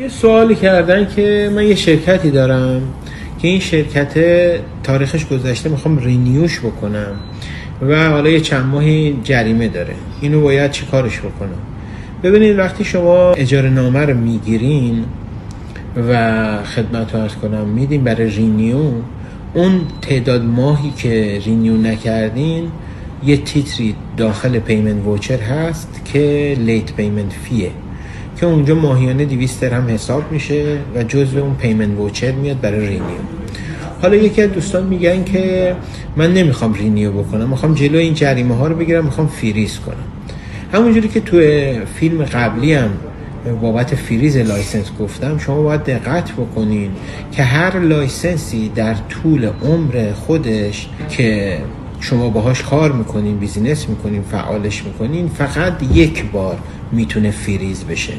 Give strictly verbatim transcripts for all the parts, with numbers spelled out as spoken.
یه سوالی کردن که من یه شرکتی دارم که این شرکت تاریخش گذشته، میخوام رینیوش بکنم و حالا یه چند ماهی جریمه داره، اینو باید چی کارش بکنم؟ ببینید وقتی شما اجاره نامه رو میگیرین و خدمت رو عرض کنم میدین برای رینیو، اون تعداد ماهی که رینیو نکردین یه تیتری داخل پیمنت ووچر هست که لیت پیمنت فیه که اونجا ماهیانه دویست درهم حساب میشه و جزو اون پیمنت ووچر میاد برای رینیو. حالا یکی از دوستان میگن که من نمیخوام رینیو بکنم، میخوام جلو این جریمه ها رو بگیرم، میخوام فریز کنم. همونجوری که تو فیلم قبلی هم بابت فریز لایسنس گفتم، شما باید دقت بکنین که هر لایسنسی در طول عمر خودش که شما باهاش کار میکنین، بیزینس میکنین، فعالش میکنین، فقط یک بار میتونه فریز بشه،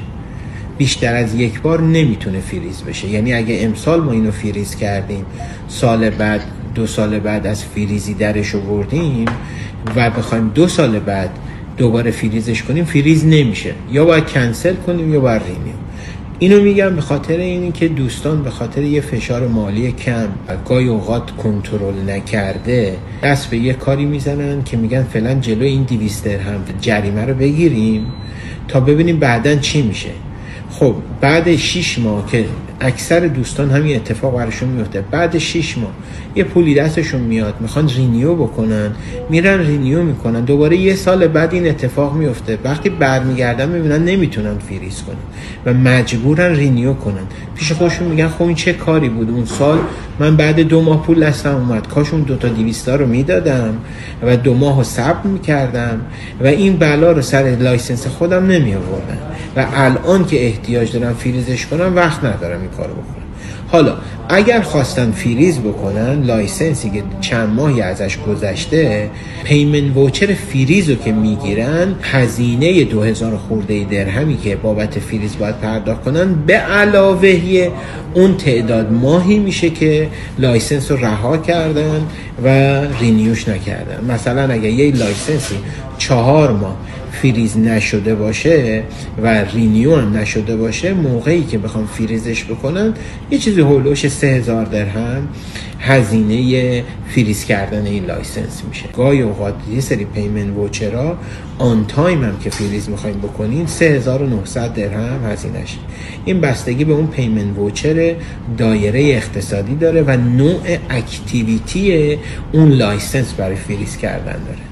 بیشتر از یک بار نمیتونه فریز بشه. یعنی اگه امسال ما اینو فریز کردیم، سال بعد، دو سال بعد از فریزی درش آوردیم و بخوایم دو سال بعد دوباره فریزش کنیم، فریز نمیشه، یا باید کنسل کنیم یا باید رینیو. اینو میگم به خاطر اینی که دوستان به خاطر یه فشار مالی کم و گاهی اوقات کنترل نکرده دست به یه کاری میزنن که میگن فعلا جلو این دویست درهم جریمه رو بگیریم تا ببینیم بعدن چی میشه. خب بعد شش ماه که اکثر دوستان همین اتفاق براشون میفته، بعد شش ماه یه پولی دستشون میاد میخوان رینیو بکنن، میرن رینیو میکنن، دوباره یه سال بعد این اتفاق میفته، وقتی برمیگردن میبینن نمیتونن فریز کنن و مجبورن رینیو کنن. پیش خودشون میگن خب این چه کاری بود، اون سال من بعد دو ماه پول دستم اومد، کاش اون دوتا دیویستا رو میدادم و دو ماه صبر میکردم و این بلا رو سر لایسنس خودم نمیآوردم و الان که احتیاج دارم فریزش کنم وقت ندارم این کارو بکنم. حالا اگر خواستن فریز بکنن لایسنسی که چند ماهی ازش گذشته، پیمنت ووچر فریزو که میگیرن، هزینه دو هزار خورده درهمی که بابت فریز باید پرداخت کنن به علاوه اون تعداد ماهی میشه که لایسنس رو رها کردن و رینیوش نکردن. مثلا اگه یه لایسنسی چهار ماه فریز نشده باشه و رینیو هم نشده باشه، موقعی که بخوام فریزش بکنن یه چیزی هولوش سه هزار درهم هزینه فریز کردن این لایسنس میشه. گاهی اوقات یه سری پیمنت ووچرها آن تایم هم که فریز میخوایم بکنین سه هزار و نهصد درهم هزینه‌ش. این بستگی به اون پیمنت ووچر دایره اقتصادی داره و نوع اکتیویتی اون لایسنس برای فریز کردن داره.